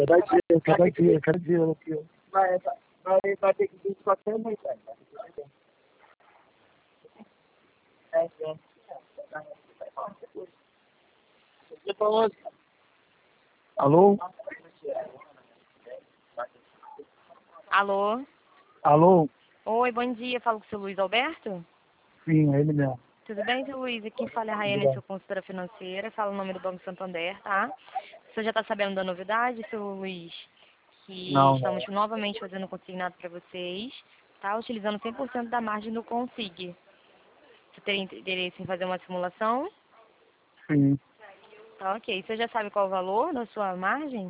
cada dia aqui, ó. Vai ter que vir com a câmera, cara. Alô? Alô? Alô? Oi, bom dia. Falo com o seu Luiz Alberto? Sim, é ele mesmo. Tudo bem, seu Luiz? Aqui quem fala é a Rayane, sua consultora financeira. Fala o nome do Banco Santander, tá? Você já está sabendo da novidade, seu Luiz? Que Não. estamos novamente fazendo consignado para vocês, tá? Utilizando 100% da margem do Consig. Você teria interesse em fazer uma simulação? Sim. Tá, ok. Você já sabe qual é o valor da sua margem?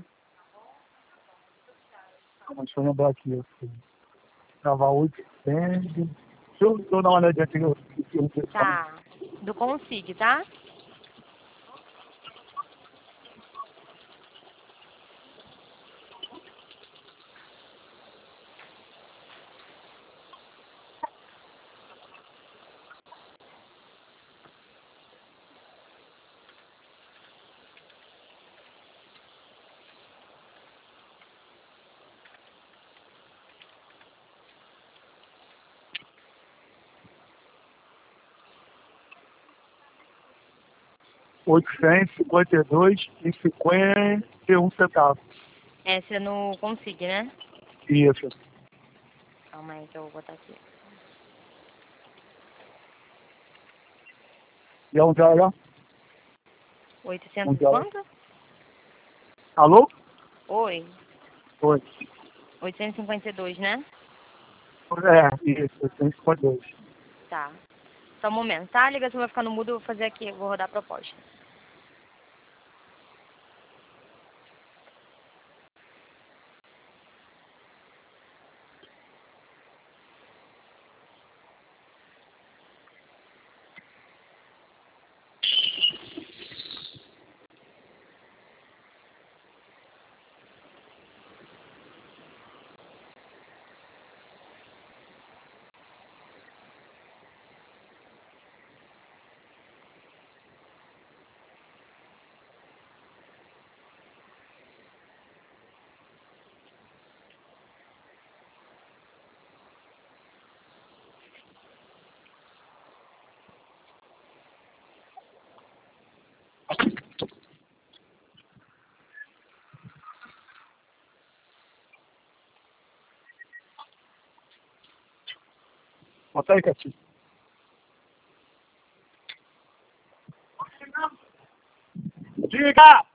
Deixa eu lembrar aqui. Tava 800. Deixa eu dar uma olhadinha aqui no. Tá. Do Consig, tá? R$ 852,51. Essa é no Consig, né? Isso. Calma aí que eu vou botar aqui. E onde era? 800 quanto? Alô? Oi. Oi. 852, né? Isso, 852. Tá. Só um momento, tá? A ligação vai ficar no mudo, eu vou fazer aqui, eu vou rodar a proposta. Bota aí, Catinho. Diga!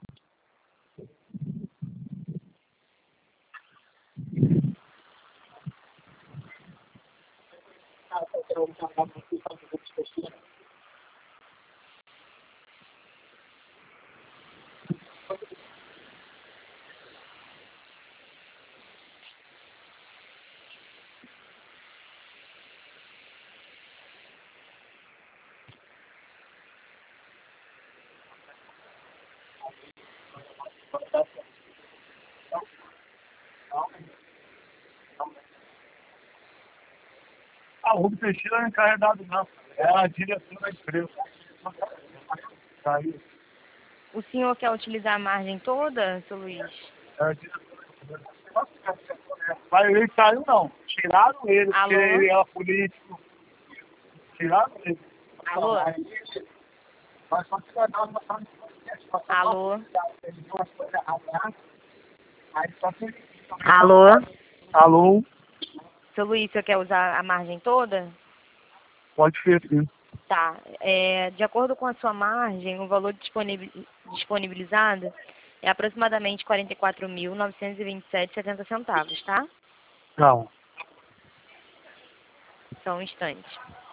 O Rubens Teixeira não é encarregado, não. É a direção da empresa. Tá aí. O senhor quer utilizar a margem toda, seu Luiz? É a direção da empresa. Mas ele saiu, não. Tiraram ele, Alô? porque ele era político. Tiraram ele. Alô? Mas só que vai dar uma... Alô? Alô? Alô? Seu Luiz, você quer usar a margem toda? Pode ser, sim. Tá. De acordo com a sua margem, o valor disponibilizado é aproximadamente R$ 44.927,70 tá? Não. Só um instante.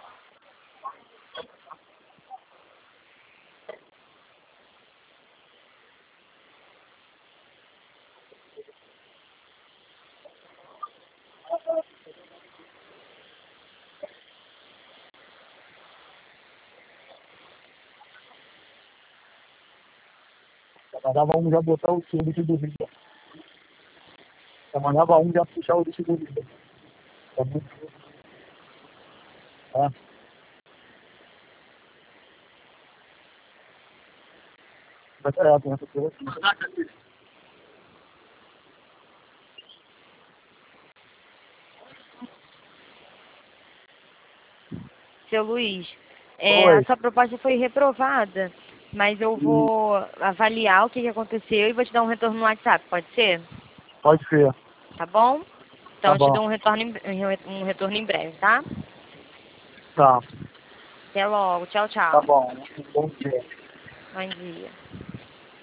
Mandava um já botar o bicho do vídeo. Mandava um já puxar o bicho do vídeo. Tá muito... Tá? Vai ser a doença por aqui. Seu Luiz, Oi. a sua proposta foi reprovada, mas eu vou avaliar o que aconteceu e vou te dar um retorno no WhatsApp, pode ser? Pode ser. Tá bom? Então Tá eu te bom. dou um retorno em breve, tá? Tá. Até logo. Tchau, Tá tchau. bom. Bom dia. Bom dia.